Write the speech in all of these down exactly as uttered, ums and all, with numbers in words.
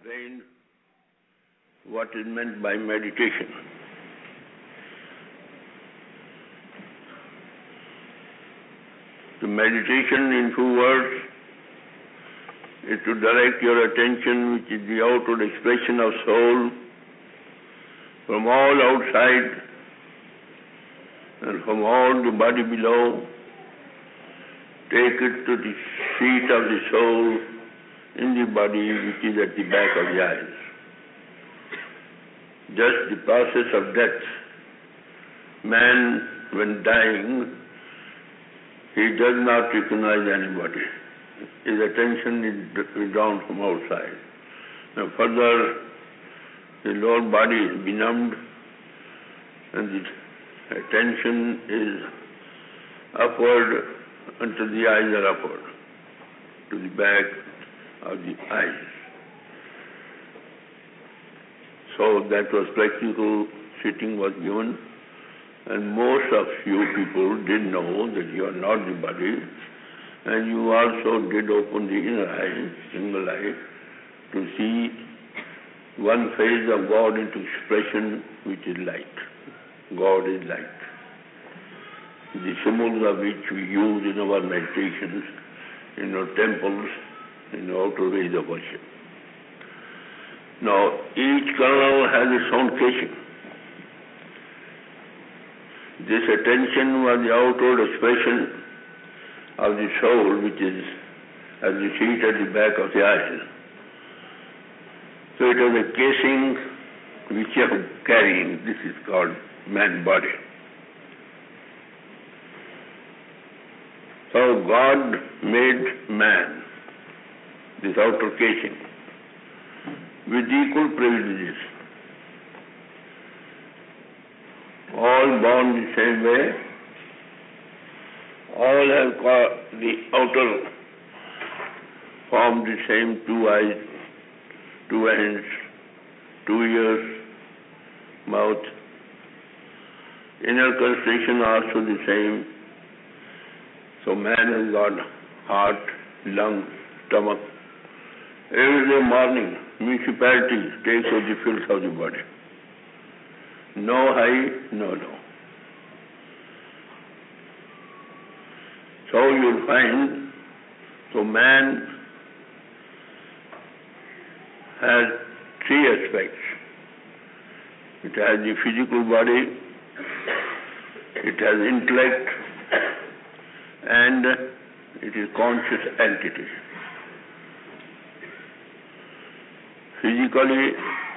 explained what is meant by meditation. The meditation, in two words, is to direct your attention, which is the outward expression of soul, from all outside and from all the body below. Take it to the seat of the soul in the body, which is at the back of the eyes. Just the process of death. Man, when dying, he does not recognize anybody. His attention is withdrawn from outside. Now further, the lower body is benumbed and the attention is upward until the eyes are upward, to the back of the eyes. So that was practical sitting was given, and most of you people did know that you are not the body, and you also did open the inner eye, single eye, to see one phase of God into expression, which is light. God is light. The symbols of which we use in our meditations, in our temples, in our outer ways of worship. Now, each kernel has its own casing. This attention was the outward expression of the soul, which is as you see it at the back of the eyes. So it was a casing which you are carrying. This is called man body. So God made man, this outer casing, with equal privileges. All born the same way, all have got the outer form the same, two eyes, two hands, two ears, mouth. Inner constitution also the same. So man has got heart, lungs, stomach. Every day morning, municipality takes out the filth of the body. No high, no low. So you'll find, so man has three aspects. It has the physical body, it has intellect, and it is conscious entity. Physically,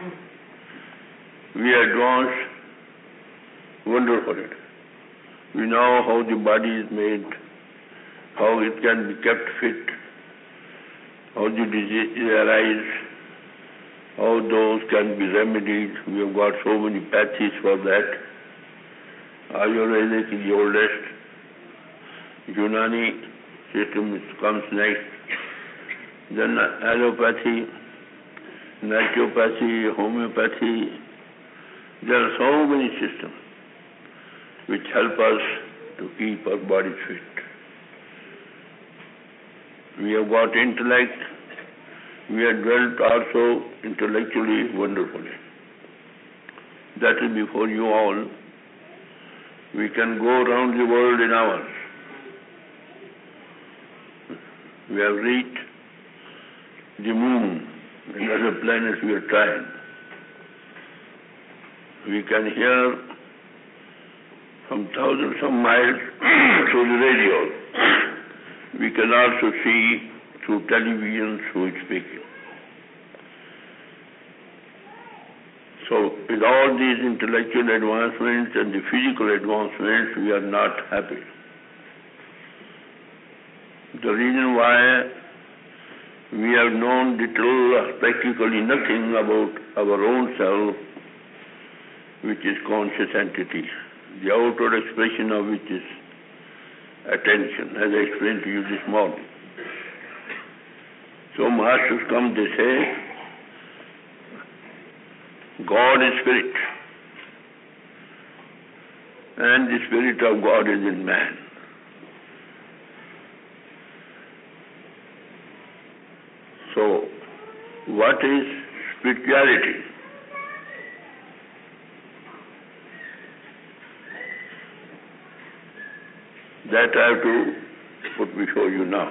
we advance wonderfully. We know how the body is made, how it can be kept fit, how the diseases arise, how those can be remedied. We have got so many patches for that. Ayurvedic is the oldest. Unani system comes next. Then allopathy, naturopathy, homeopathy. There are so many systems which help us to keep our body fit. We have got intellect. We have dwelt also intellectually wonderfully. That is before you all. We can go around the world in hours. We have reached the moon and other planets we are trying. We can hear from thousands of miles through the radio. We can also see through television, through speaking. So with all these intellectual advancements and the physical advancements, we are not happy. The reason why we have known little, practically nothing about our own self, which is conscious entity, the outward expression of which is attention, as I explained to you this morning. So masters come, they say, God is spirit, and the spirit of God is in man. So, what is spirituality. That I have to put before you now.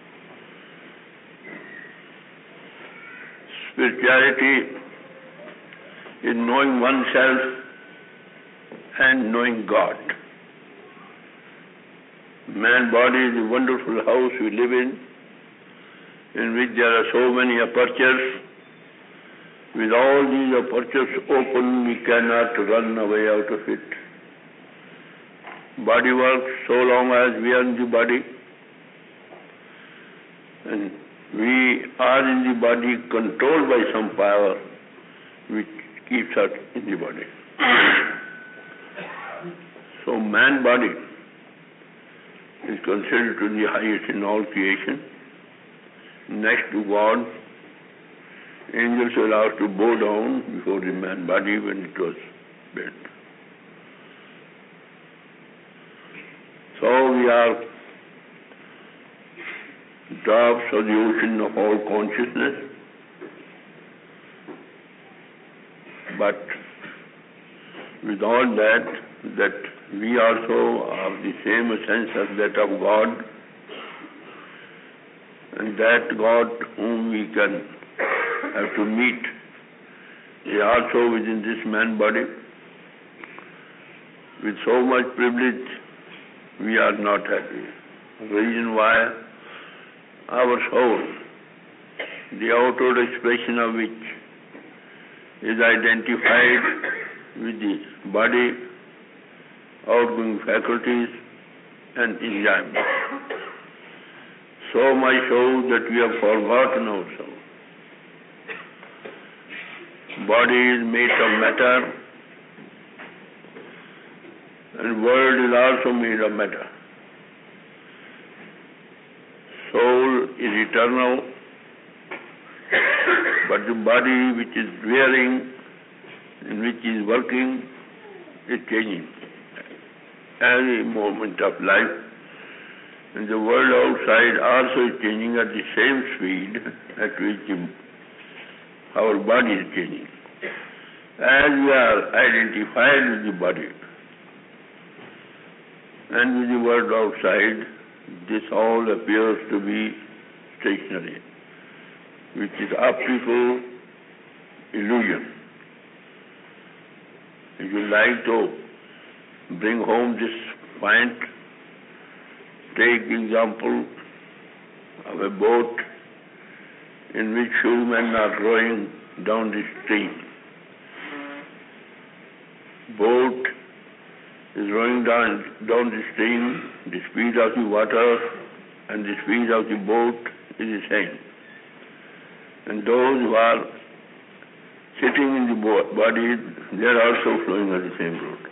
Spirituality is knowing oneself and knowing God. Man body is a wonderful house we live in, in which there are so many apertures. With all these apertures open, we cannot run away out of it. Body works so long as we are in the body, and we are in the body controlled by some power which keeps us in the body. So man body is considered to be the highest in all creation. Next to God, angels were asked to bow down before the man body when it was built. So we are drops of the ocean of all consciousness, but with all that, that we also have the same essence as that of God, and that God whom we can have to meet is also within this man body. With so much privilege, we are not happy. The reason why our soul, the outward expression of which is identified with the body, outgoing faculties and enjoyment. So much so that we have forgotten ourselves. Body is made of matter, and world is also made of matter. Soul is eternal, but the body which is wearing and which is working is changing every moment of life, and the world outside also is changing at the same speed at which our body is changing. As we are identified with the body and with the world outside, this all appears to be stationary, which is optical illusion. If you like to bring home this point, take example of a boat in which few men are rowing down the stream. Boat is rowing down, down the stream, the speed of the water and the speed of the boat is the same. And those who are sitting in the body, they are also flowing at the same road.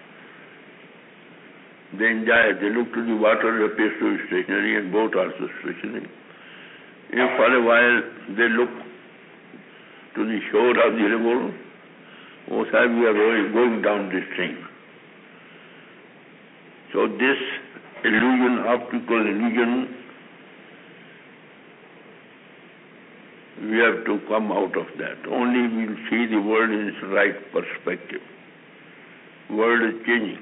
They enjoy it. They look to the water, it appears to be stationary, and boat also stationary. If for a while they look to the shore of the river, most of we are going, going down the stream. So this illusion, optical illusion, we have to come out of that. Only we will see the world in its right perspective. World is changing.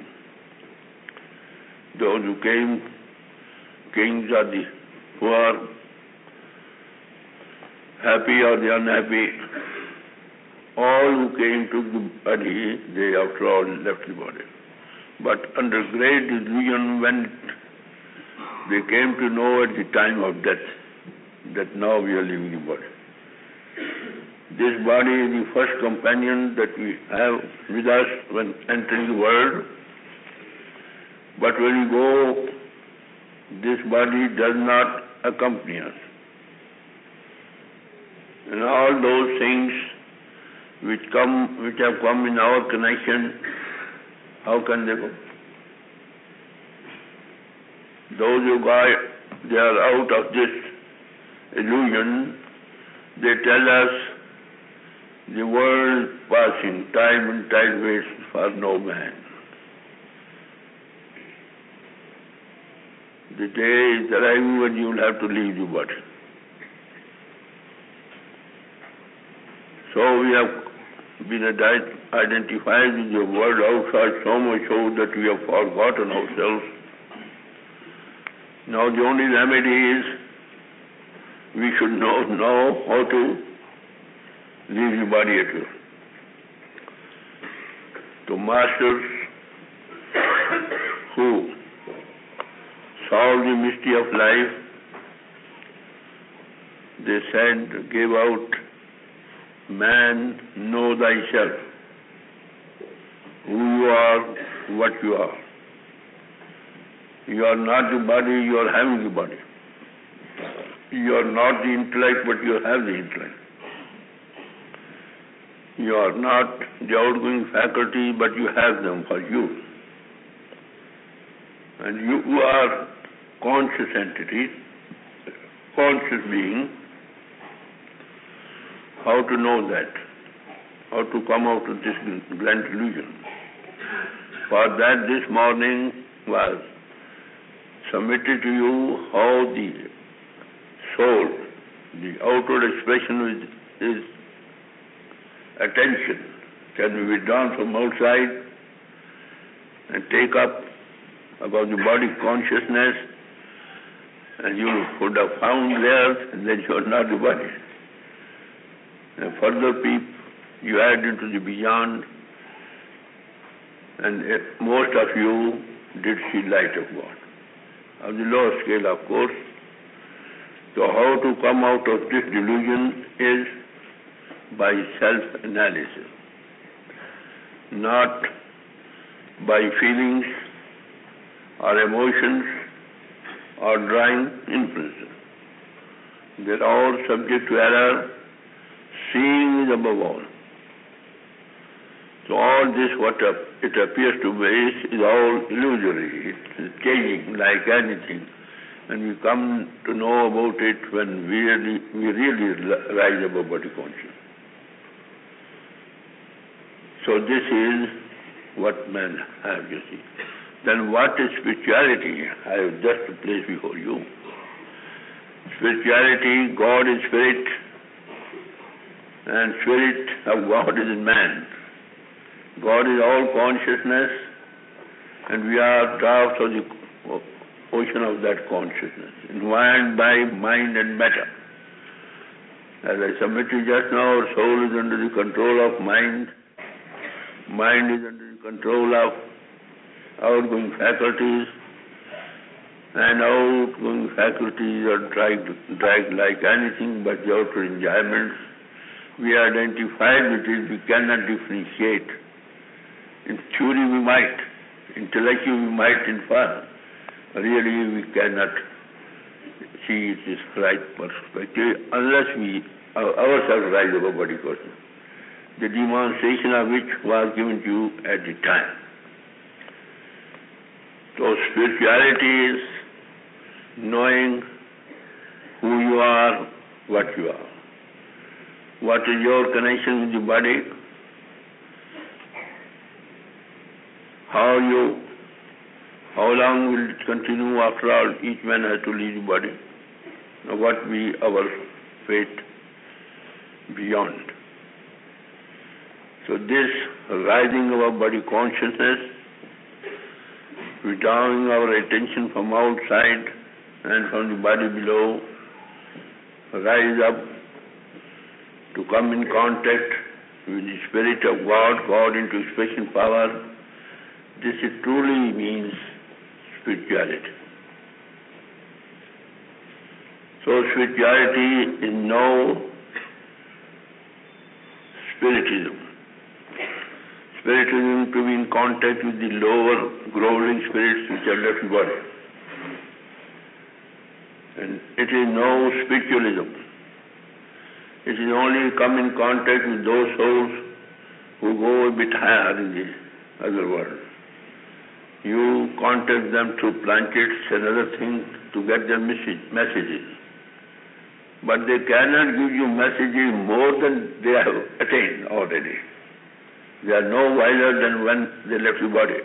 Those who came, kings or the poor, happy or the unhappy, all who came to the body, they after all left the body. But under great illusion, when they came to know at the time of death that now we are leaving the body. This body is the first companion that we have with us when entering the world. But when we go, this body does not accompany us. And all those things which come, which have come in our connection, how can they go? Those who got, they are out of this illusion. They tell us the world passing, time and tide waits for no man. The day is arriving when you will have to leave the body. So we have been identified with the world outside so much so that we have forgotten ourselves. Now the only remedy is we should know, know how to leave the body at will. The masters who solved the mystery of life, they said, gave out, man, know thyself, who you are, what you are. You are not the body, you are having the body. You are not the intellect, but you have the intellect. You are not the outgoing faculty, but you have them for you. And you are conscious entity, conscious being. How to know that? How to come out of this grand illusion? For that this morning was submitted to you how the soul, the outward expression is, is attention, can be withdrawn from outside and take up about the body consciousness, and you would have found there that you are not the body. And further peep, you add into the beyond, and most of you did see light of God. On the lower scale, of course. So how to come out of this delusion is by self-analysis, not by feelings or emotions or drawing inferences. They're all subject to error. Seeing is above all. So all this, what it appears to be, is all illusory. It's changing like anything. And we come to know about it when we really, we really rise above body consciousness. So this is what men have, you see. Then what is spirituality? I have just placed before you. Spirituality, God is spirit, and spirit of God is in man. God is all consciousness, and we are drafts of the ocean of that consciousness, environed by mind and matter. As I submitted just now, our soul is under the control of mind. Mind is under the control of outgoing faculties, and outgoing faculties are dragged, dragged like anything but the outer enjoyments. We are identified with it, we cannot differentiate. In theory we might, intellectually we might infer. Really we cannot see this right perspective unless we ourselves rise above body consciousness, the demonstration of which was given to you at the time. So spirituality is knowing who you are, what you are. What is your connection with the body? How you, how long will it continue? After all, each man has to leave the body. Now what be our fate beyond? So this rising of our body consciousness, withdrawing our attention from outside and from the body below, rise up to come in contact with the Spirit of God, God into expression power. This it truly means spirituality. So spirituality is no spiritism. Spiritism to be in contact with the lower groveling spirits which are left in the body. And it is no spiritualism. It is only come in contact with those souls who go a bit higher in the other world. You contact them through blankets and other things to get their message, messages. But they cannot give you messages more than they have attained already. They are no wiser than when they left the body.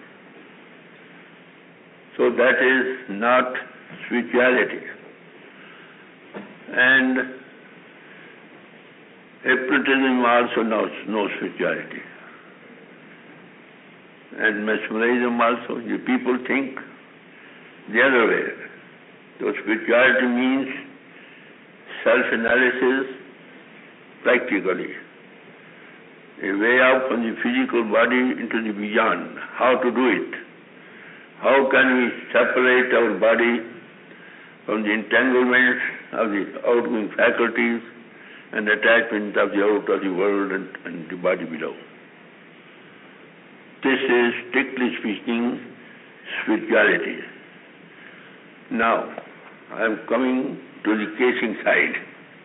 So that is not spirituality. And Hypnotism also knows no spirituality. And mesmerism also, the people think the other way. So spirituality means self-analysis practically. A way out from the physical body into the beyond. How to do it? How can we separate our body from the entanglements of the outgoing faculties and attachment of the out of the world and, and the body below? This is, strictly speaking, spirituality. Now, I am coming to the casing side.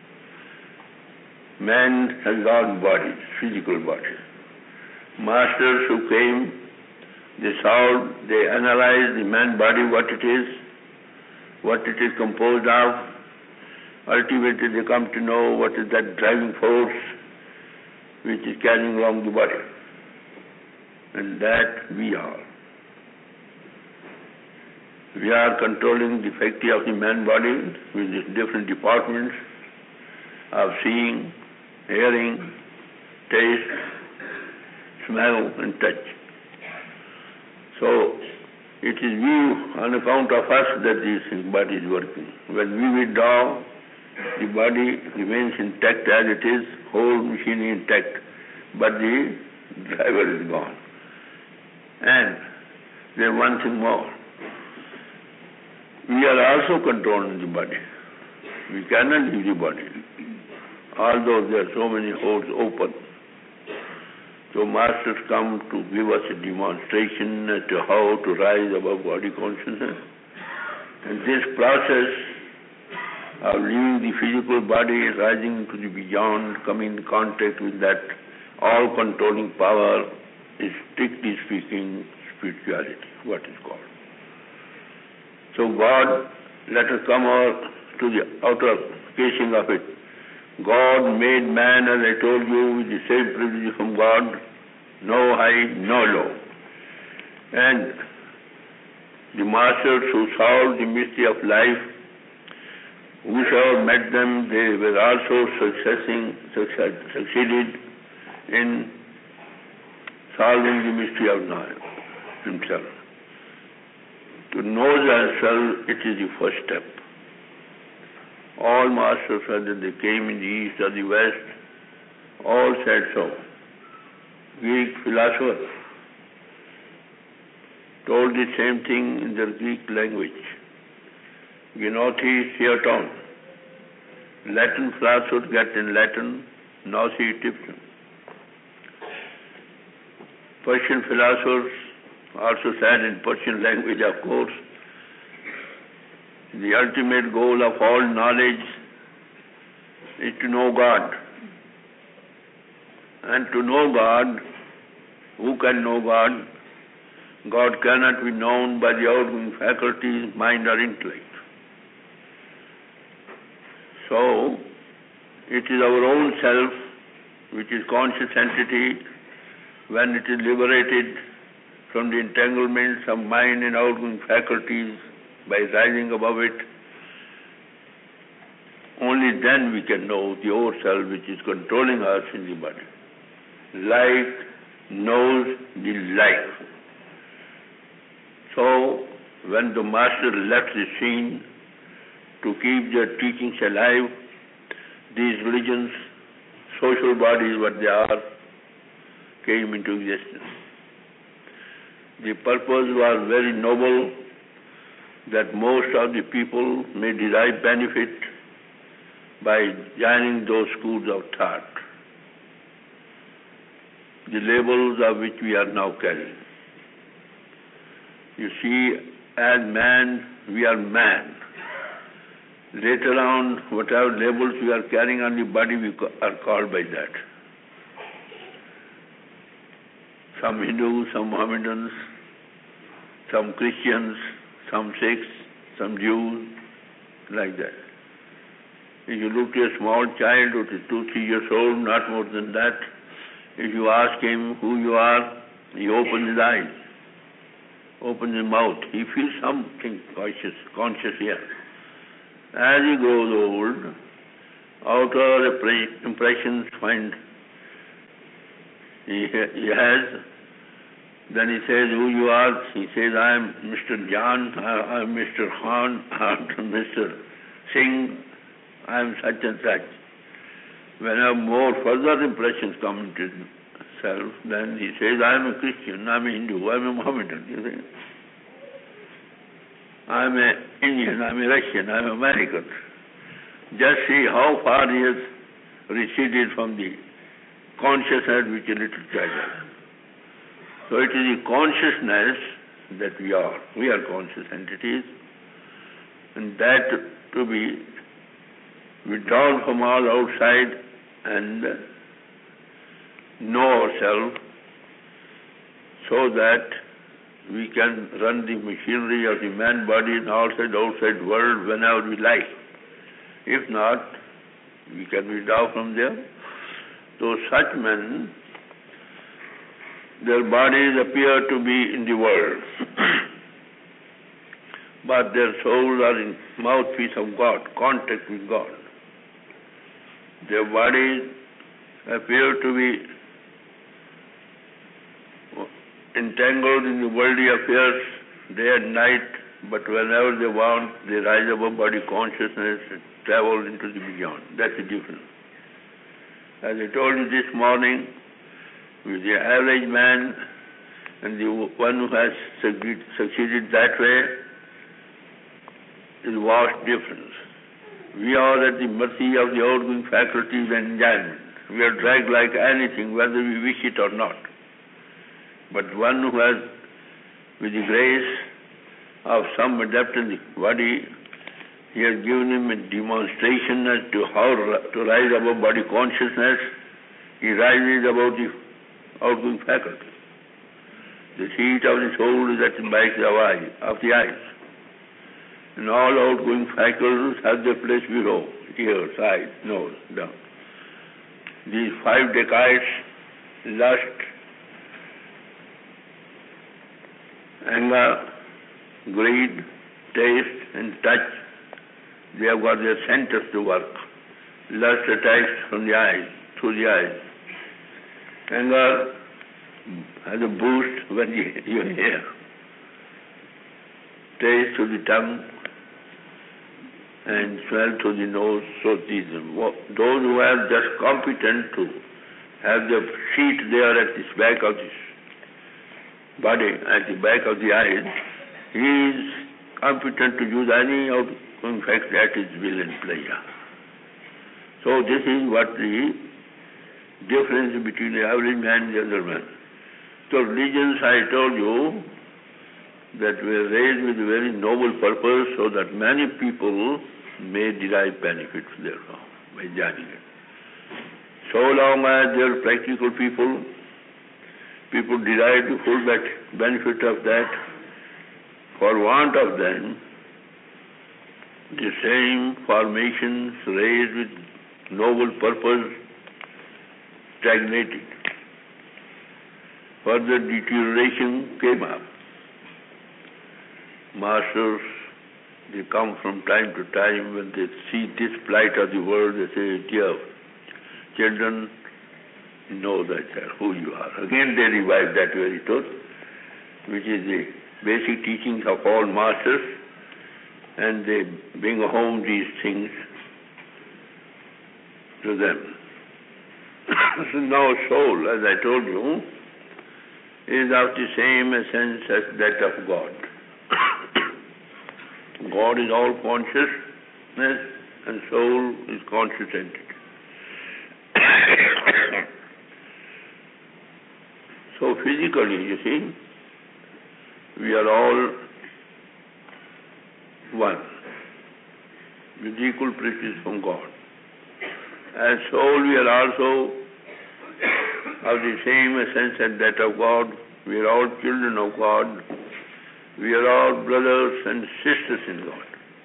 Man has got body, physical body. Masters who came, they solved, they analyzed the man body, what it is, what it is composed of. Ultimately, they come to know what is that driving force which is carrying along the body. And that we are. We are controlling the faculty of the man body with its different departments of seeing, hearing, taste, smell, and touch. So, it is we, on account of us, that this body is working. When we withdraw, the body remains intact as it is, whole machine intact, but the driver is gone. And there is one thing more. We are also controlling the body. We cannot leave the body, although there are so many holes open. So masters come to give us a demonstration as to how to rise above body consciousness. And this process of leaving the physical body, rising to the beyond, coming in contact with that all-controlling power, is, strictly speaking, spirituality, what is called. So God, let us come out to the outer casing of it. God made man, as I told you, with the same privilege from God, no high, no low. And the masters who solved the mystery of life, whosoever met them, they were also successing, succeed, succeeded in solving the mystery of knowledge himself. To know thyself, it is the first step. All masters, whether they came in the east or the west, all said so. Greek philosophers told the same thing in their Greek language. Genothi theaton. Latin philosophers get in Latin, nisi ipsum. Persian philosophers also said in Persian language, of course, the ultimate goal of all knowledge is to know God. And to know God, who can know God? God cannot be known by the outgoing faculties, mind or intellect. So, it is our own self, which is conscious entity, when it is liberated from the entanglements of mind and outgoing faculties by rising above it, only then we can know the old self which is controlling us in the body. Life knows the life. So, when the master left the scene to keep their teachings alive, these religions, social bodies, what they are, came into existence. The purpose was very noble, that most of the people may derive benefit by joining those schools of thought, the labels of which we are now carrying. You see, as man, we are man. Later on, whatever labels we are carrying on the body, we are called by that. Some Hindus, some Mohammedans, some Christians, some Sikhs, some Jews, like that. If you look at a small child who is two, three years old, not more than that, if you ask him who you are, he opens his eyes, opens his mouth. He feels something conscious, conscious here. As he grows old, outer impressions find he, he has. Then he says, who you are? He says, I am Mister Jan, I am Mister Khan, I am Mister Singh, I am such and such. Whenever more further impressions come into self, then he says, I am a Christian, I am a Hindu, I am a Mohammedan. You see? I am an Indian, I am a Russian, I am American. Just see how far he has receded from the consciousness which a little child has. So it is the consciousness that we are. We are conscious entities. And that to be withdrawn from all outside and know ourselves so that we can run the machinery of the man body in outside outside world whenever we like. If not, we can withdraw from there. So such men, their bodies appear to be in the world, but their souls are in mouthpiece of God, contact with God. Their bodies appear to be entangled in the worldly affairs day and night, but whenever they want, they rise above body consciousness and travel into the beyond. That's the difference. As I told you this morning, with the average man and the one who has succeeded that way, is a vast difference. We are at the mercy of the outgoing faculties and enjoyment. We are dragged like anything, whether we wish it or not. But one who has, with the grace of some adept in the body, he has given him a demonstration as to how to rise above body consciousness. He rises above the outgoing faculty. The seat of the soul is at the back of the eye, of the eyes. And all outgoing faculties have their place below, ears, eyes, nose, down. These five decades, lust, anger, greed, taste, and touch, they have got their centers to work. Lust attacks from the eyes, through the eyes. Anger has a boost when you, you hear. Taste to the tongue and smell to the nose. So these, those who are just competent to have the seat there at the back of the body, at the back of the eyes, he is competent to use any of, in fact, that is will and pleasure. So this is what the difference between the average man and the other man. So religions, I told you, that were raised with a very noble purpose so that many people may derive benefits therefrom by joining it. So long as they are practical people, people derive the full benefit of that. For want of them, the same formations raised with noble purpose stagnated. Further deterioration came up. Masters, they come from time to time when they see this plight of the world, they say, dear children, know that who you are. Again they revive that very truth, which is the basic teachings of all masters, and they bring home these things to them. So now soul, as I told you, is of the same essence as that of God. God is all consciousness and soul is conscious entity. So physically, you see, we are all one, with equal practice from God. As soul, we are also of the same essence as that of God. We are all children of God. We are all brothers and sisters in God.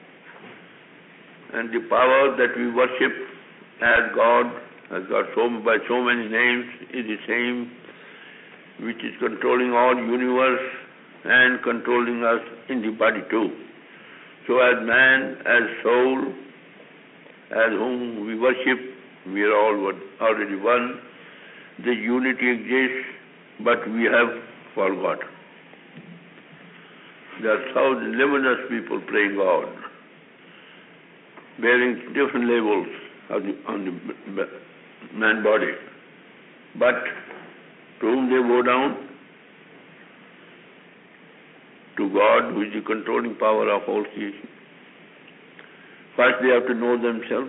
And the power that we worship as God, has got so, by so many names, is the same which is controlling all universe and controlling us in the body too. So as man, as soul, as whom we worship, we are all one, already one. The unity exists, but we have forgotten. There are thousand luminous people praying God, bearing different labels on the, on the man body. But to whom they bow down? To God, who is the controlling power of all creation. First they have to know themselves.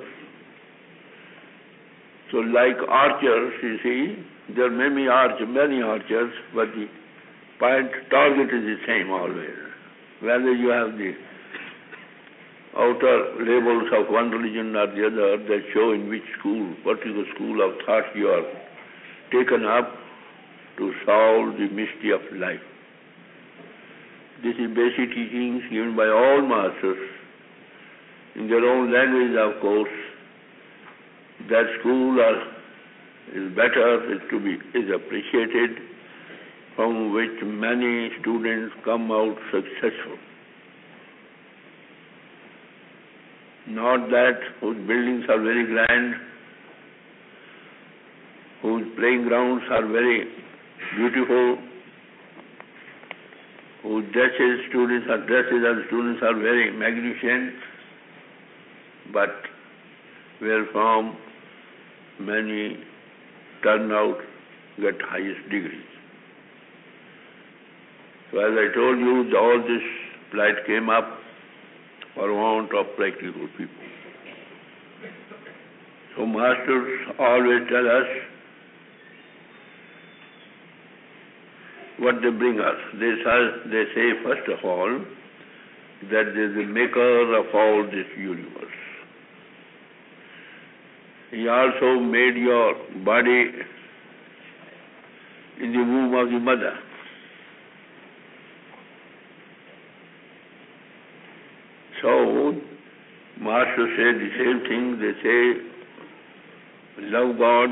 So like archers, you see, there are many archers, many archers, but the point target is the same always. Whether you have the outer labels of one religion or the other that show in which school, particular school of thought you are taken up to solve the mystery of life. This is basic teachings given by all masters in their own language, of course. That school are, is better, is to be is appreciated, from which many students come out successful. Not that whose buildings are very grand, whose playing grounds are very beautiful, whose dresses, students are dresses and students are very magnificent, but where from many turn out get highest degrees. So as I told you, all this plight came up for want of practical people. So masters always tell us what they bring us. They say, they say first of all that there is the maker of all this universe. He also made your body in the womb of the mother. So, Masters say the same thing. They say, love God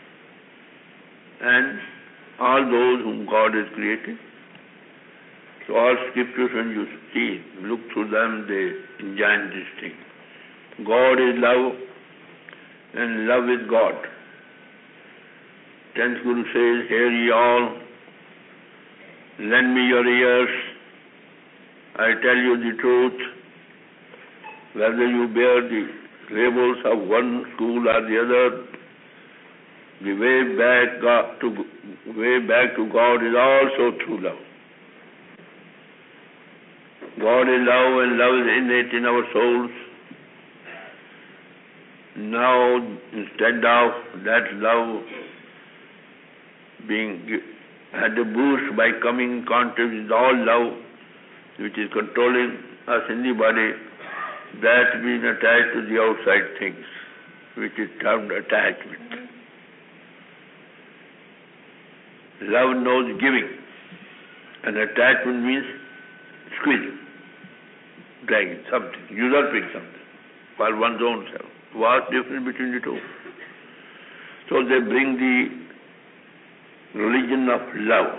and all those whom God has created. So all scriptures, when you see, look through them, they enjoin this thing. God is love, and love is God. Tenth Guru says, hear ye all, lend me your ears, I tell you the truth, whether you bear the labels of one school or the other, the way back God, to way back to God is also through love. God is love, and love is innate in our souls. Now, instead of that love being had a boost by coming in contact with all love, which is controlling us in the body, that being attached to the outside things, which is termed attachment. Love knows giving, and attachment means squeezing, dragging something, usurping something for one's own self. What's the difference between the two? So they bring the religion of love.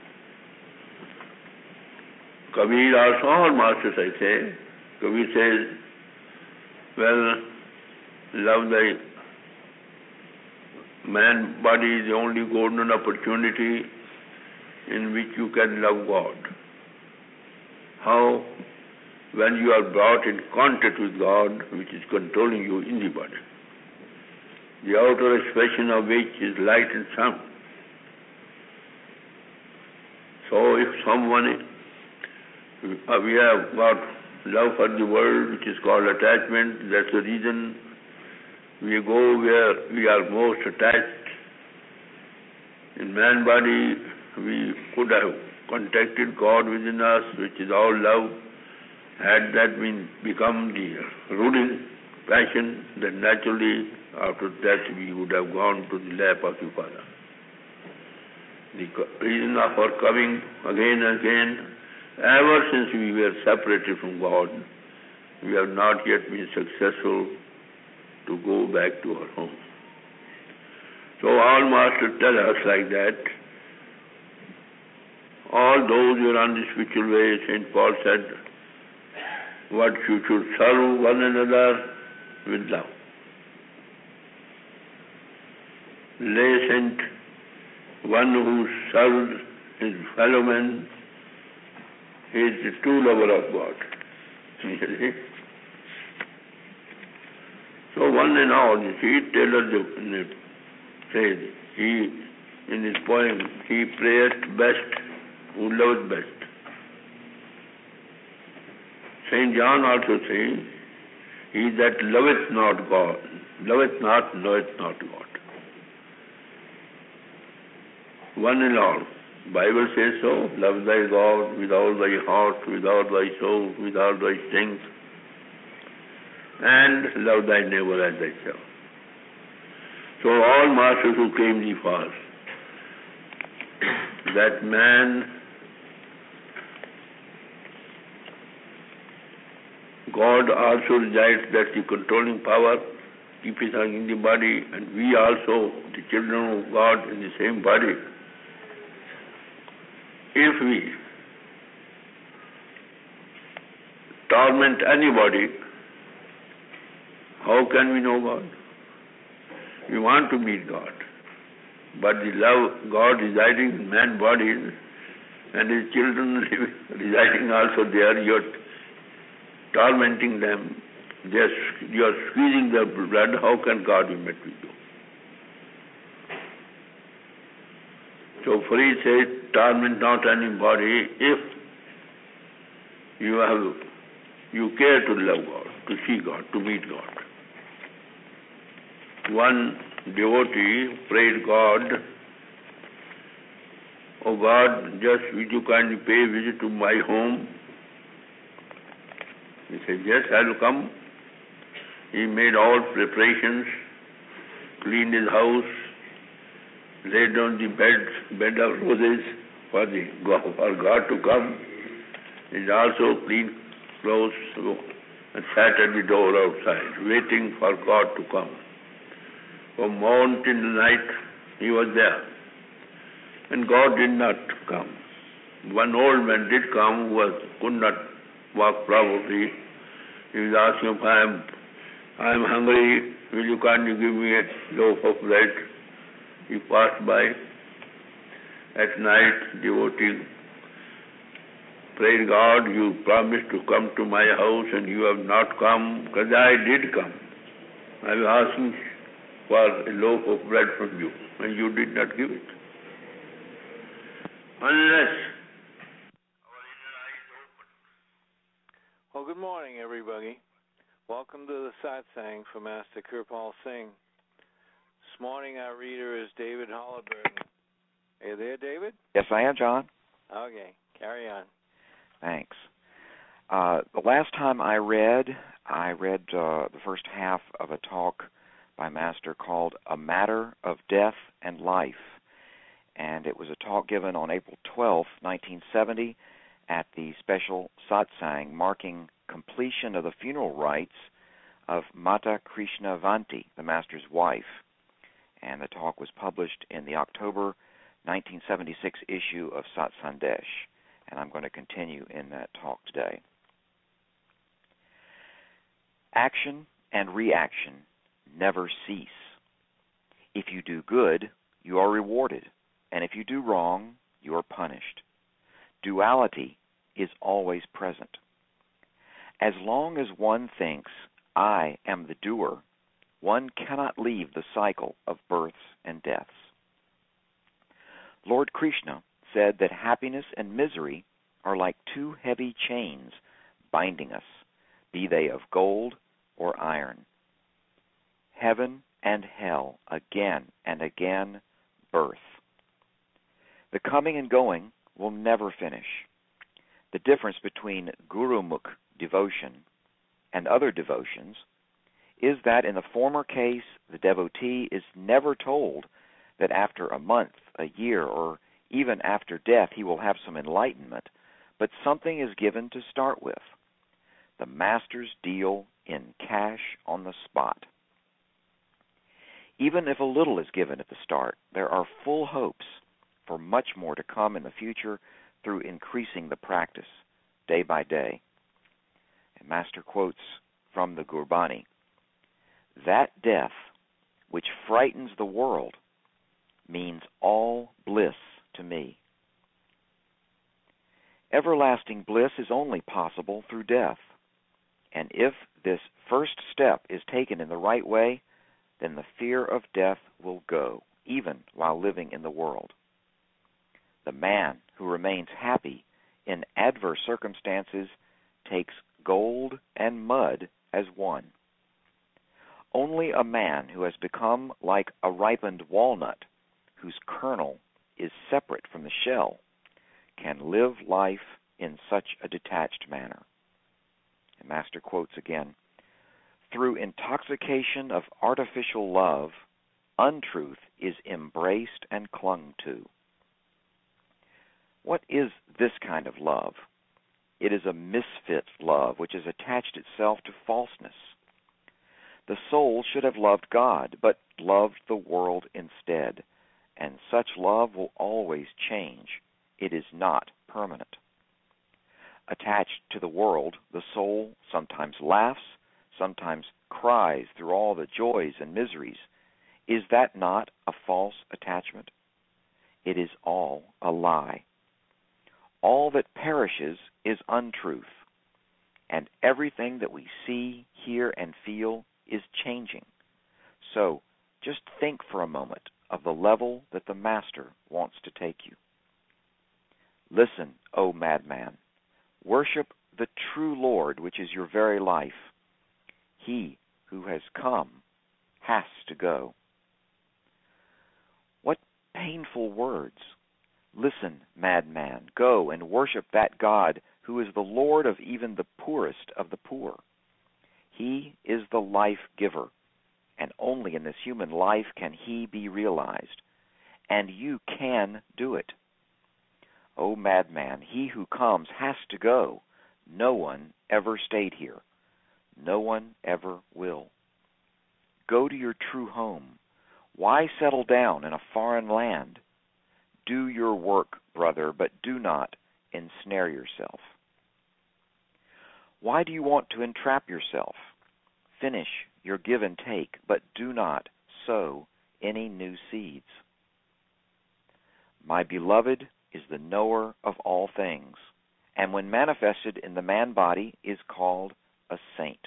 Kabir also, all masters I say, Kabir says, well, love thy man body is the only golden opportunity in which you can love God. How? When you are brought in contact with God, which is controlling you in the body. The outer expression of which is light and sound. So if someone, uh, we have got love for the world, which is called attachment, that's the reason we go where we are most attached. In man body, we could have contacted God within us, which is all love. Had that been become the ruling passion, then naturally after that we would have gone to the lap of the Father. The reason of our coming again and again, ever since we were separated from God, we have not yet been successful to go back to our home. So all masters tell us like that. All those who are on the spiritual way, Saint Paul said, what you should serve one another with love. lay saint, one who serves his fellow men, is the true lover of God. You see? So one and all, you see, Taylor says, he, in his poem, he prayeth best who loveth best. Saint John also says, he that loveth not God, loveth not, knoweth not God. One and all. Bible says so, love thy God with all thy heart, with all thy soul, with all thy strength, and love thy neighbor as thyself. So all masters who came before, that man, God also resides, that's the controlling power, keeping us in the body, and we also, the children of God, in the same body. If we torment anybody, how can we know God? We want to meet God. But the love, God residing in man's bodies and his children residing also there, you're tormenting them, they're, you're squeezing their blood, how can God be met with you? So Free says, torment not anybody if you have, you care to love God, to see God, to meet God. One devotee prayed God, oh God, just will you kindly pay a visit to my home? He said, yes, I will come. He made all preparations, cleaned his house, laid on the bed, bed of roses for, the, for God to come. He also cleaned clothes and sat at the door outside, waiting for God to come. From morn till night, he was there. And God did not come. One old man did come who was, could not walk properly. He was asking if I am, I am hungry, will you kindly give me a loaf of bread? He passed by. At night, devotee prayed, God, you promised to come to my house and you have not come, because I did come. I was asking for a loaf of bread from you, and you did not give it. Unless our inner eyes open. Well, good morning, everybody. Welcome to the Satsang for Master Kirpal Singh. This morning our reader is David Holliburton. Are you there, David? Yes, I am, John. Okay, carry on. Thanks. Uh, the last time I read, I read uh, the first half of a talk by Master called A Matter of Death and Life. And it was a talk given on April twelfth, nineteen seventy, at the special satsang marking completion of the funeral rites of Mata Krishnavanti, the Master's wife. And the talk was published in the October nineteen seventy-six issue of Sat Sandesh. And I'm going to continue in that talk today. Action and reaction never cease. If you do good, you are rewarded, and if you do wrong, you are punished. Duality is always present. As long as one thinks, I am the doer, one cannot leave the cycle of births and deaths. Lord Krishna said that happiness and misery are like two heavy chains binding us, be they of gold or iron. Heaven and hell, again and again, birth. The coming and going will never finish. The difference between Gurumukh devotion and other devotions is that in the former case, the devotee is never told that after a month, a year, or even after death he will have some enlightenment, but something is given to start with. The masters deal in cash on the spot. Even if a little is given at the start, there are full hopes for much more to come in the future through increasing the practice day by day. And Master quotes from the Gurbani, that death which frightens the world means all bliss to me. Everlasting bliss is only possible through death. And if this first step is taken in the right way, then the fear of death will go, even while living in the world. The man who remains happy in adverse circumstances takes gold and mud as one. Only a man who has become like a ripened walnut, whose kernel is separate from the shell, can live life in such a detached manner. And Master quotes again, "Through intoxication of artificial love, untruth is embraced and clung to." What is this kind of love? It is a misfit love which has attached itself to falseness. The soul should have loved God, but loved the world instead, and such love will always change. It is not permanent. Attached to the world, the soul sometimes laughs, sometimes cries through all the joys and miseries. Is that not a false attachment? It is all a lie. All that perishes is untruth, and everything that we see, hear, and feel is changing. So just think for a moment of the level that the Master wants to take you. Listen, O madman. Worship the true Lord, which is your very life. He who has come has to go. What painful words. Listen, madman, go and worship that God who is the Lord of even the poorest of the poor. He is the life giver, and only in this human life can he be realized. And you can do it. O madman, he who comes has to go. No one ever stayed here. No one ever will. Go to your true home. Why settle down in a foreign land? Do your work, brother, but do not ensnare yourself. Why do you want to entrap yourself? Finish your give and take, but do not sow any new seeds. My beloved is the knower of all things, and when manifested in the man body is called a saint.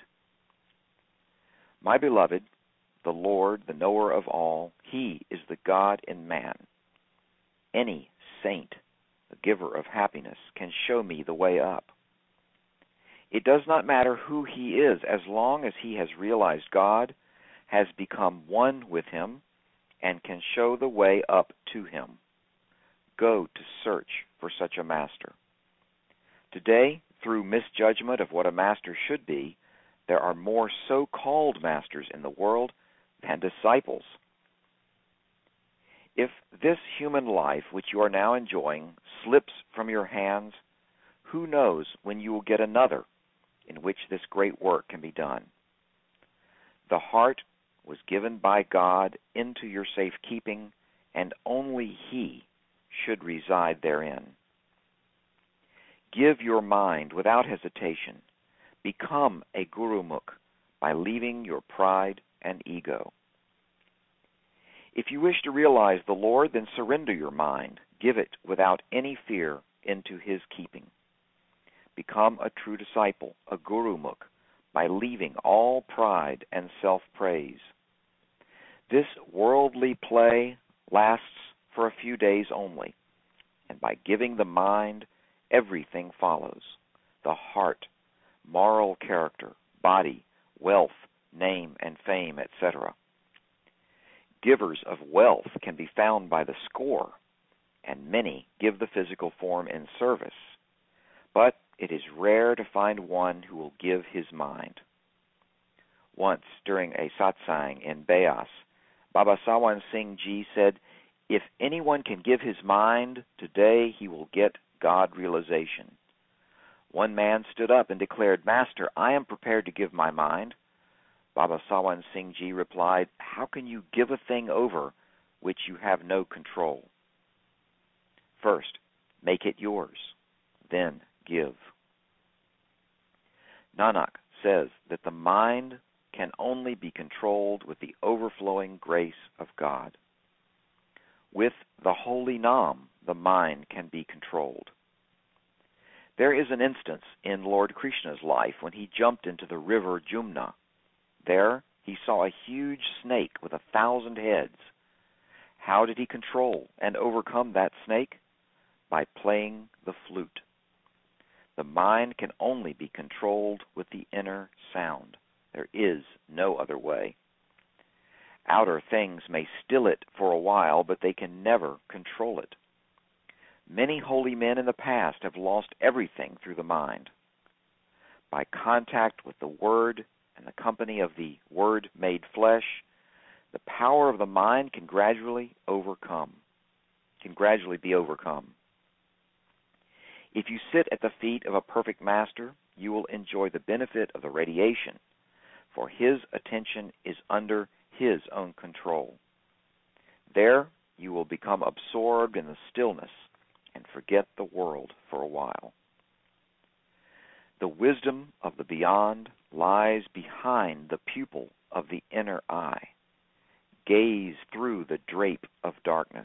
My beloved, the Lord, the knower of all, he is the God in man. Any saint, the giver of happiness, can show me the way up. It does not matter who he is, as long as he has realized God, has become one with him, and can show the way up to him. Go to search for such a master. Today, through misjudgment of what a master should be, there are more so-called masters in the world than disciples. If this human life which you are now enjoying slips from your hands, who knows when you will get another in which this great work can be done. The heart was given by God into your safekeeping, and only he should reside therein. Give your mind without hesitation. Become a gurumukh by leaving your pride and ego. If you wish to realize the Lord, then surrender your mind. Give it without any fear into his keeping. Become a true disciple, a gurumukh, by leaving all pride and self-praise. This worldly play lasts for a few days only, and by giving the mind, everything follows: the heart, moral character, body, wealth, name and fame, et cetera. Givers of wealth can be found by the score, and many give the physical form in service, but it is rare to find one who will give his mind. Once, during a satsang in Beas, Baba Sawan Singh Ji said, "If anyone can give his mind, today he will get God realization." One man stood up and declared, "Master, I am prepared to give my mind." Baba Sawan Singh Ji replied, "How can you give a thing over which you have no control? First, make it yours, then give." Nanak says that the mind can only be controlled with the overflowing grace of God. With the holy Nam, the mind can be controlled. There is an instance in Lord Krishna's life when he jumped into the river Jumna. There he saw a huge snake with a thousand heads. How did he control and overcome that snake? By playing the flute. The mind can only be controlled with the inner sound. There is no other way. Outer things may still it for a while, but they can never control it. Many holy men in the past have lost everything through the mind. By contact with the Word and the company of the Word made flesh, the power of the mind can gradually overcome, can gradually be overcome. If you sit at the feet of a perfect master, you will enjoy the benefit of the radiation, for his attention is under his own control. There you will become absorbed in the stillness and forget the world for a while. The wisdom of the beyond lies behind the pupil of the inner eye. Gaze through the drape of darkness.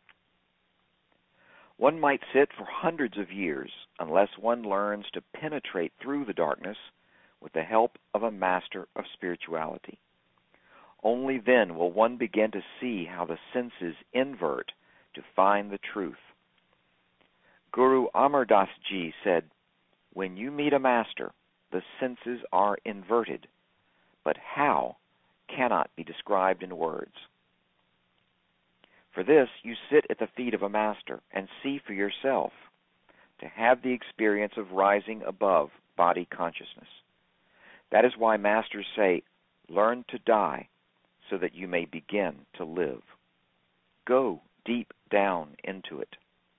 One might sit for hundreds of years unless one learns to penetrate through the darkness with the help of a master of spirituality. Only then will one begin to see how the senses invert to find the truth. Guru Amar Das Ji said, "When you meet a master, the senses are inverted, but how cannot be described in words." For this, you sit at the feet of a master and see for yourself, to have the experience of rising above body consciousness. That is why masters say, learn to die so that you may begin to live. Go deep down into it.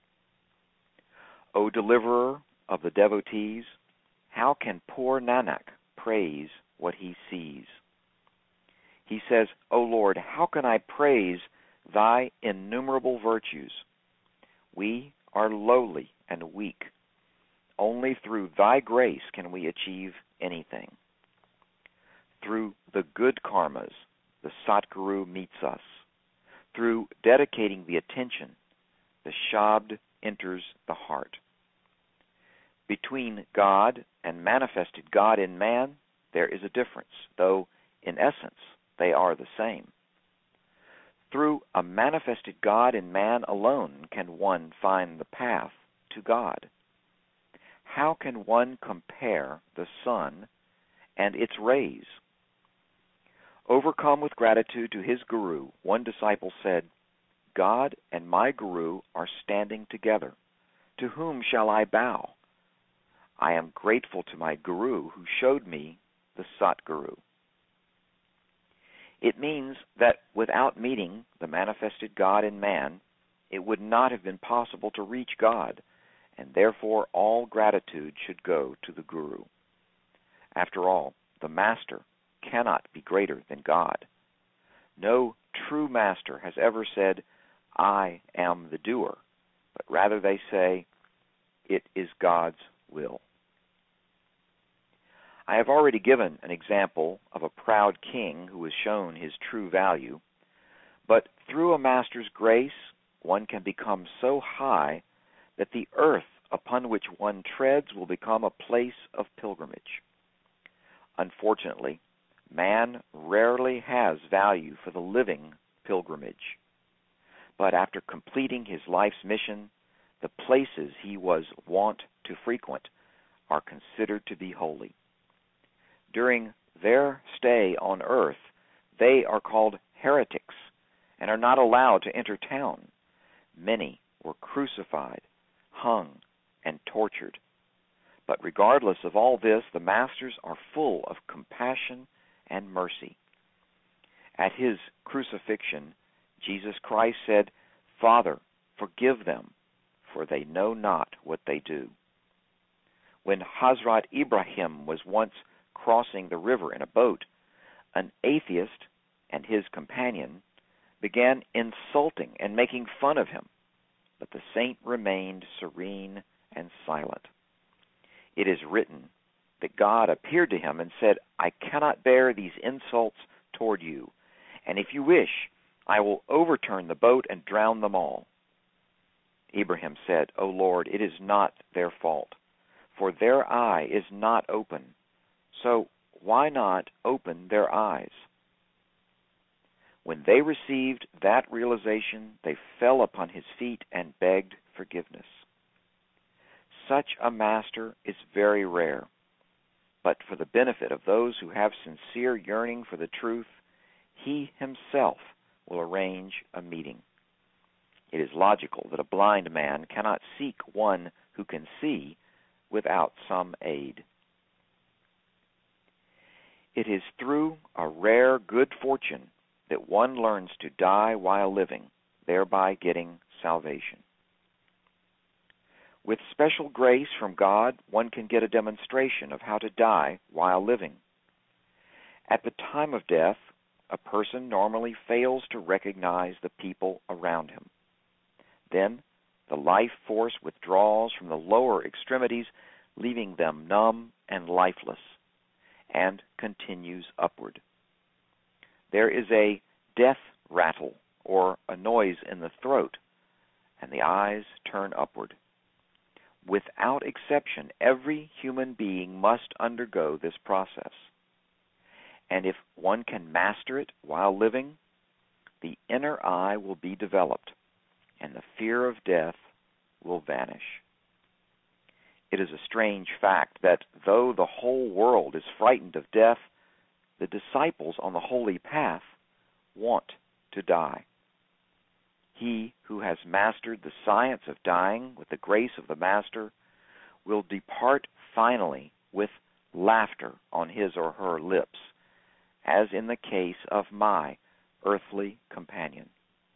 O deliverer of the devotees, how can poor Nanak praise what he sees? He says, O Lord, how can I praise thy innumerable virtues? We are lowly and weak. Only through thy grace can we achieve anything. Through the good karmas, the Satguru meets us. Through dedicating the attention, the Shabd enters the heart. Between God and manifested God in man, there is a difference, though in essence they are the same. Through a manifested God in man alone can one find the path to God. How can one compare the sun and its rays? Overcome with gratitude to his Guru, one disciple said, God and my Guru are standing together. To whom shall I bow? I am grateful to my Guru who showed me the Satguru. It means that without meeting the manifested God in man, it would not have been possible to reach God, and therefore all gratitude should go to the Guru. After all, the Master cannot be greater than God. No true Master has ever said, I am the doer, but rather they say, it is God's will. I have already given an example of a proud king who was shown his true value, but through a master's grace, one can become so high that the earth upon which one treads will become a place of pilgrimage. Unfortunately, man rarely has value for the living pilgrimage. But after completing his life's mission, the places he was wont to frequent are considered to be holy. During their stay on earth, they are called heretics and are not allowed to enter town. Many were crucified, hung, and tortured. But regardless of all this, the masters are full of compassion and mercy. At his crucifixion, Jesus Christ said, Father, forgive them, for they know not what they do. When Hazrat Ibrahim was once crossing the river in a boat, an atheist and his companion began insulting and making fun of him, but the saint remained serene and silent. It is written that God appeared to him and said, I cannot bear these insults toward you, and if you wish, I will overturn the boat and drown them all." Abraham said, "O Lord, it is not their fault, for their eye is not open. So why not open their eyes?" When they received that realization, they fell upon his feet and begged forgiveness. Such a master is very rare, but for the benefit of those who have sincere yearning for the truth, he himself will arrange a meeting. It is logical that a blind man cannot seek one who can see without some aid. It is through a rare good fortune that one learns to die while living, thereby getting salvation. With special grace from God, one can get a demonstration of how to die while living. At the time of death, a person normally fails to recognize the people around him. Then, the life force withdraws from the lower extremities, leaving them numb and lifeless, and continues upward. There is a death rattle, or a noise in the throat, and the eyes turn upward. Without exception, every human being must undergo this process. And if one can master it while living, the inner eye will be developed, and the fear of death will vanish. It is a strange fact that though the whole world is frightened of death, the disciples on the holy path want to die. He who has mastered the science of dying with the grace of the Master will depart finally with laughter on his or her lips, as in the case of my earthly companion.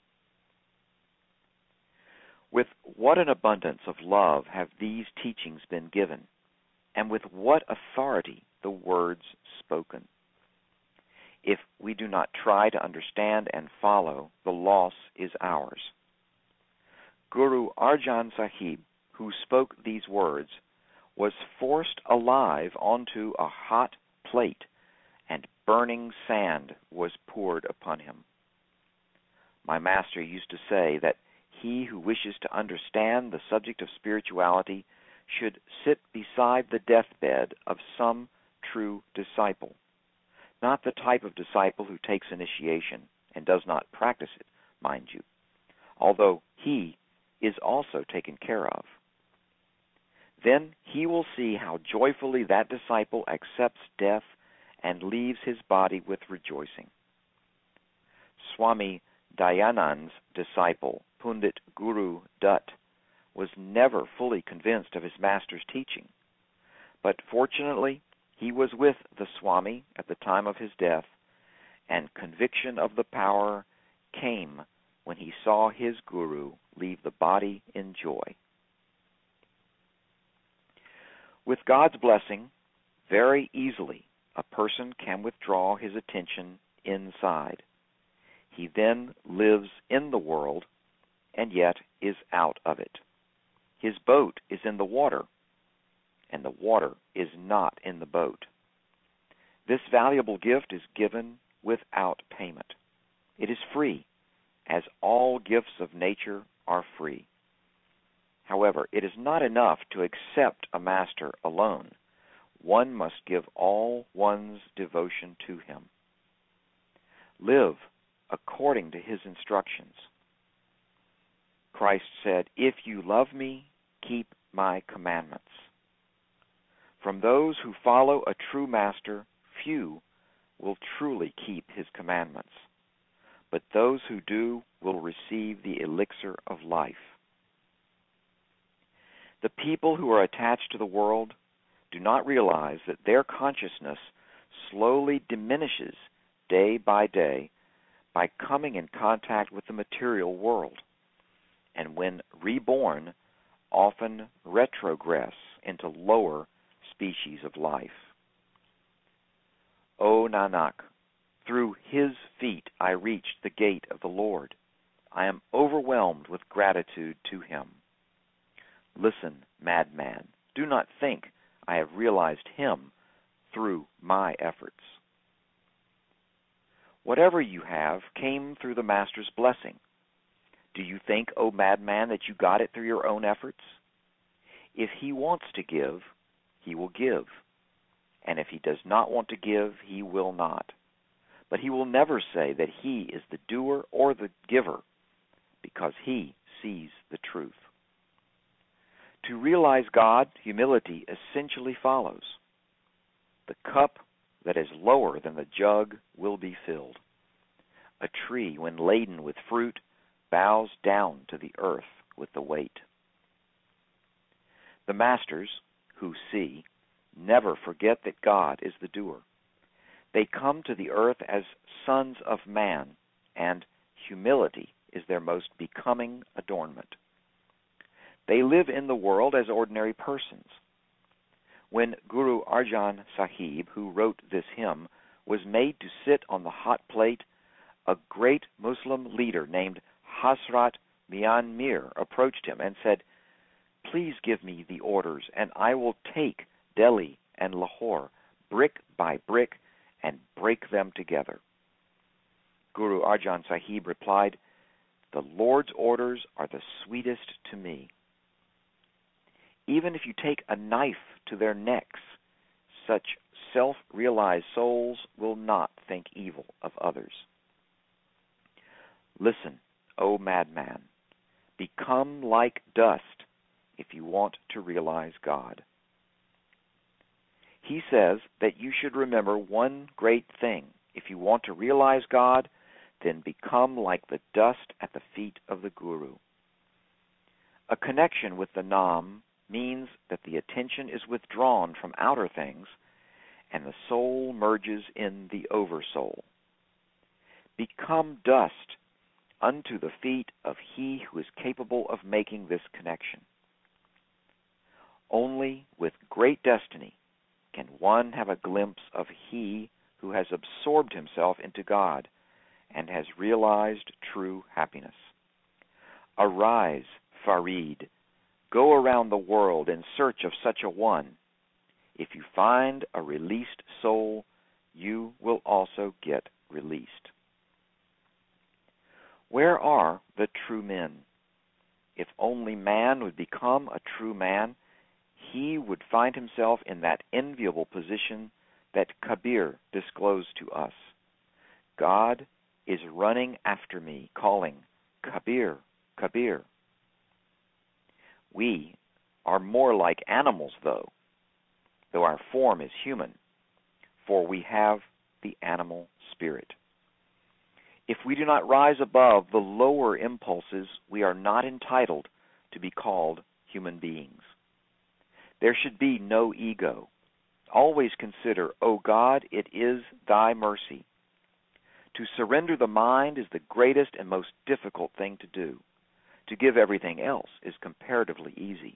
With what an abundance of love have these teachings been given, and with what authority the words spoken. If we do not try to understand and follow, the loss is ours. Guru Arjan Sahib, who spoke these words, was forced alive onto a hot plate, and burning sand was poured upon him. My master used to say that he who wishes to understand the subject of spirituality should sit beside the deathbed of some true disciple. Not the type of disciple who takes initiation and does not practice it, mind you, although he is also taken care of. Then he will see how joyfully that disciple accepts death and leaves his body with rejoicing. Swami Dayanand's disciple, Pundit Guru Dutt, was never fully convinced of his master's teaching, but fortunately he was with the Swami at the time of his death, and conviction of the power came when he saw his Guru leave the body in joy. With God's blessing, very easily a person can withdraw his attention inside. He then lives in the world and yet is out of it. His boat is in the water, and the water is not in the boat. This valuable gift is given without payment. It is free, as all gifts of nature are free. However, it is not enough to accept a master alone. One must give all one's devotion to him. Live according to his instructions. Christ said, "If you love me, keep my commandments." From those who follow a true master, few will truly keep his commandments, but those who do will receive the elixir of life. The people who are attached to the world do not realize that their consciousness slowly diminishes day by day by coming in contact with the material world, and when reborn, often retrogress into lower species of life. O Nanak, through his feet I reached the gate of the Lord. I am overwhelmed with gratitude to him. Listen, madman, do not think I have realized him through my efforts. Whatever you have came through the Master's blessing. Do you think, O madman, that you got it through your own efforts? If he wants to give, he will give. And if he does not want to give, he will not. But he will never say that he is the doer or the giver, because he sees the truth. To realize God, humility essentially follows. The cup that is lower than the jug will be filled. A tree, when laden with fruit, bows down to the earth with the weight. The masters, who see, never forget that God is the doer. They come to the earth as sons of man, and humility is their most becoming adornment. They live in the world as ordinary persons. When Guru Arjan Sahib, who wrote this hymn, was made to sit on the hot plate, a great Muslim leader named Hasrat Mian Mir approached him and said, "Please give me the orders, and I will take Delhi and Lahore brick by brick and break them together." Guru Arjan Sahib replied, "The Lord's orders are the sweetest to me." Even if you take a knife to their necks, such self-realized souls will not think evil of others. Listen, O madman, become like dust if you want to realize God. He says that you should remember one great thing. If you want to realize God, then become like the dust at the feet of the Guru. A connection with the Nam means that the attention is withdrawn from outer things and the soul merges in the Oversoul. Become dust unto the feet of he who is capable of making this connection. Only with great destiny can one have a glimpse of he who has absorbed himself into God and has realized true happiness. Arise, Farid, go around the world in search of such a one. If you find a released soul, you will also get released. Where are the true men? If only man would become a true man, he would find himself in that enviable position that Kabir disclosed to us. God is running after me, calling, "Kabir, Kabir." We are more like animals, though, though our form is human, for we have the animal spirit. If we do not rise above the lower impulses, we are not entitled to be called human beings. There should be no ego. Always consider, O God, it is thy mercy. To surrender the mind is the greatest and most difficult thing to do. To give everything else is comparatively easy.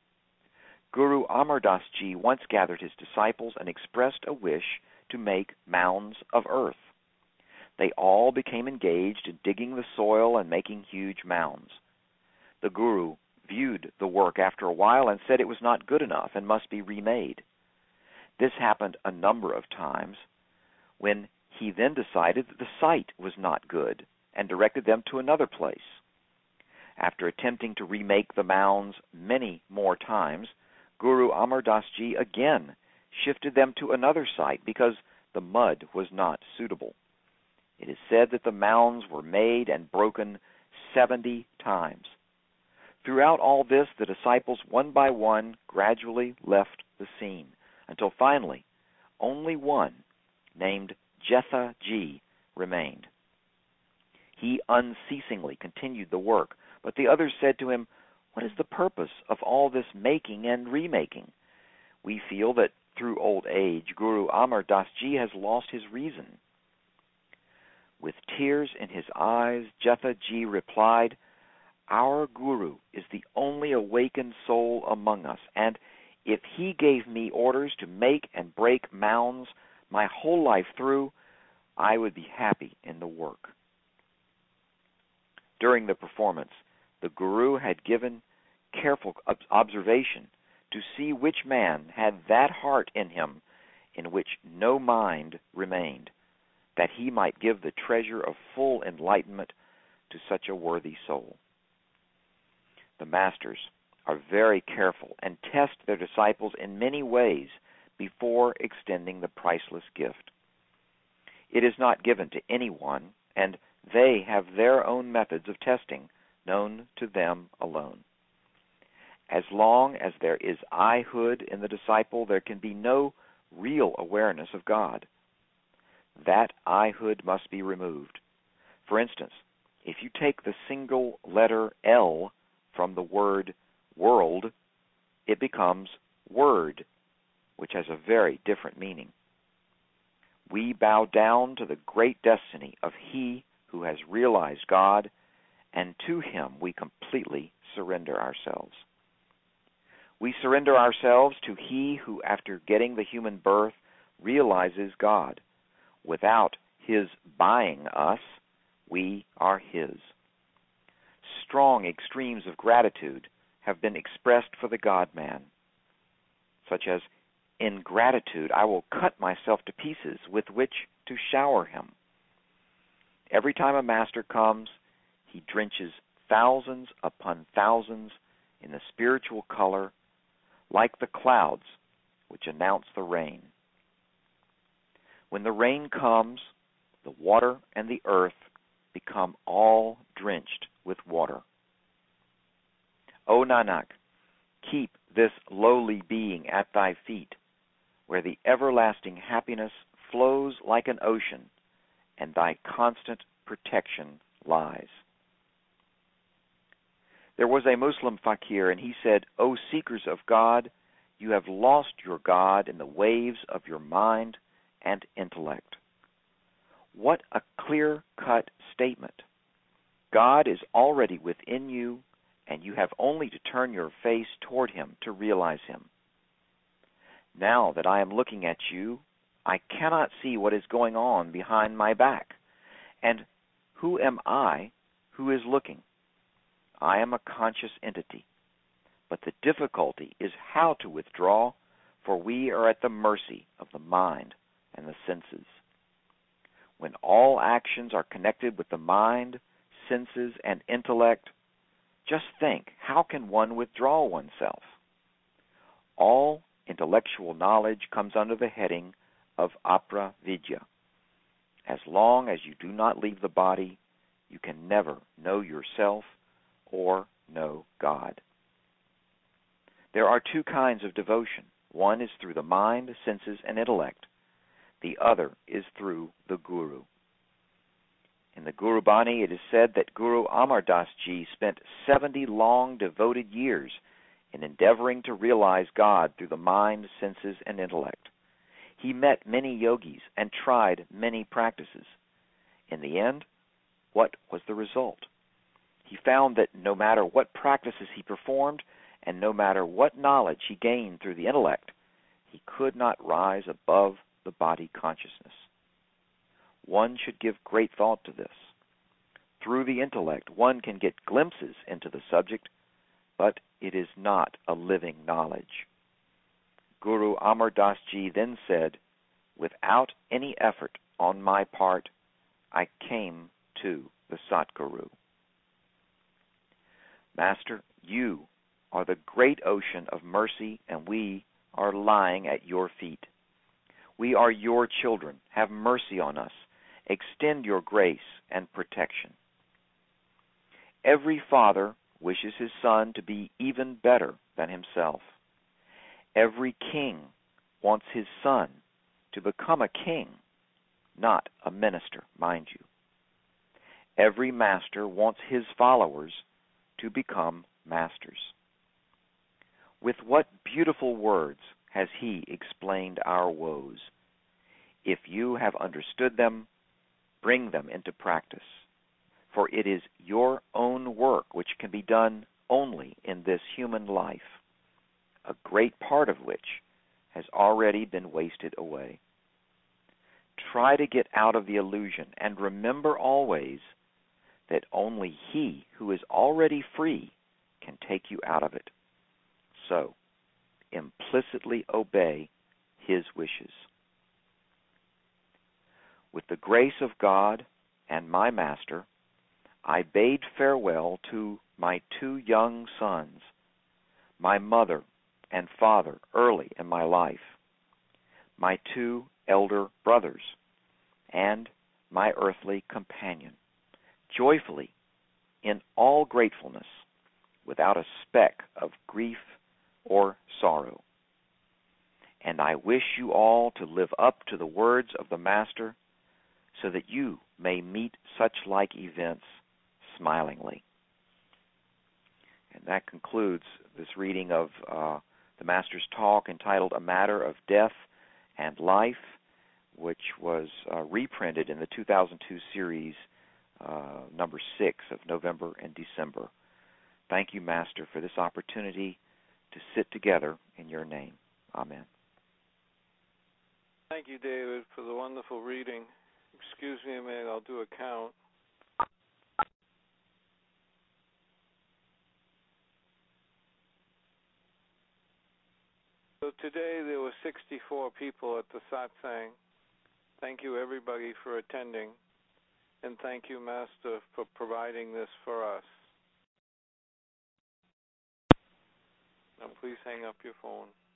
Guru Amar Das Ji once gathered his disciples and expressed a wish to make mounds of earth. They all became engaged in digging the soil and making huge mounds. The Guru viewed the work after a while and said it was not good enough and must be remade. This happened a number of times, when he then decided that the site was not good and directed them to another place. After attempting to remake the mounds many more times, Guru Amar Das Ji again shifted them to another site because the mud was not suitable. It is said that the mounds were made and broken seventy times. Throughout all this, the disciples, one by one, gradually left the scene, until finally only one, named Jetha Ji, remained. He unceasingly continued the work, but the others said to him, "What is the purpose of all this making and remaking? We feel that through old age, Guru Amar Das Ji has lost his reason." With tears in his eyes, Jetha Ji replied, "Our Guru is the only awakened soul among us, and if he gave me orders to make and break mounds my whole life through, I would be happy in the work." During the performance, the Guru had given careful observation to see which man had that heart in him in which no mind remained. that he might give the treasure of full enlightenment to such a worthy soul. The masters are very careful and test their disciples in many ways before extending the priceless gift. It is not given to anyone, and they have their own methods of testing, known to them alone. As long as there is I-hood in the disciple, there can be no real awareness of God. That I-hood must be removed. For instance, if you take the single letter L from the word world, it becomes word, which has a very different meaning. We bow down to the great destiny of He who has realized God, and to Him we completely surrender ourselves. We surrender ourselves to He who, after getting the human birth, realizes God. Without His buying us, we are His. Strong extremes of gratitude have been expressed for the God-man, such as, in gratitude I will cut myself to pieces with which to shower him. Every time a master comes, he drenches thousands upon thousands in the spiritual color, like the clouds which announce the rain. When the rain comes, the water and the earth become all drenched with water. O Nanak, keep this lowly being at thy feet, where the everlasting happiness flows like an ocean, and thy constant protection lies. There was a Muslim fakir, and he said, O seekers of God, you have lost your God in the waves of your mind and intellect. What a clear-cut statement. God is already within you, and you have only to turn your face toward Him to realize Him. Now that I am looking at you, I cannot see what is going on behind my back. And who am I who is looking? I am a conscious entity. But the difficulty is how to withdraw, for we are at the mercy of the mind and the senses. When all actions are connected with the mind, senses, and intellect, just think, how can one withdraw oneself? All intellectual knowledge comes under the heading of apravidya. As long as you do not leave the body, you can never know yourself or know God. There are two kinds of devotion. One is through the mind, senses, and intellect. The other is through the Guru. In the Guru Bani, it is said that Guru Amar Das Ji spent seventy long devoted years in endeavoring to realize God through the mind, senses, and intellect. He met many yogis and tried many practices. In the end, what was the result? He found that no matter what practices he performed, and no matter what knowledge he gained through the intellect, he could not rise above the body consciousness. One should give great thought to this. Through the intellect, one can get glimpses into the subject, but it is not a living knowledge. Guru Amar Das Ji then said, without any effort on my part, I came to the Satguru. Master, you are the great ocean of mercy, and we are lying at your feet. We are your children. Have mercy on us. Extend your grace and protection. Every father wishes his son to be even better than himself. Every king wants his son to become a king, not a minister, mind you. Every master wants his followers to become masters. With what beautiful words has he explained our woes? If you have understood them, bring them into practice, for it is your own work which can be done only in this human life, a great part of which has already been wasted away. Try to get out of the illusion and remember always that only He who is already free can take you out of it. So, implicitly obey His wishes. with the grace of God and my Master, I bade farewell to my two young sons, my mother and father early in my life, my two elder brothers, and my earthly companion, joyfully, in all gratefulness, without a speck of grief or sorrow. And I wish you all to live up to the words of the Master, so that you may meet such like events smilingly. And that concludes this reading of uh, the Master's talk entitled A Matter of Death and Life, which was uh, reprinted in the two thousand two series, uh, number six of November and December. Thank you, Master, for this opportunity to sit together in your name. Amen. Thank you, David, for the wonderful reading. Excuse me a minute, I'll do a count. So today there were sixty-four people at the satsang. Thank you, everybody, for attending. And thank you, Master, for providing this for us. Now, please hang up your phone.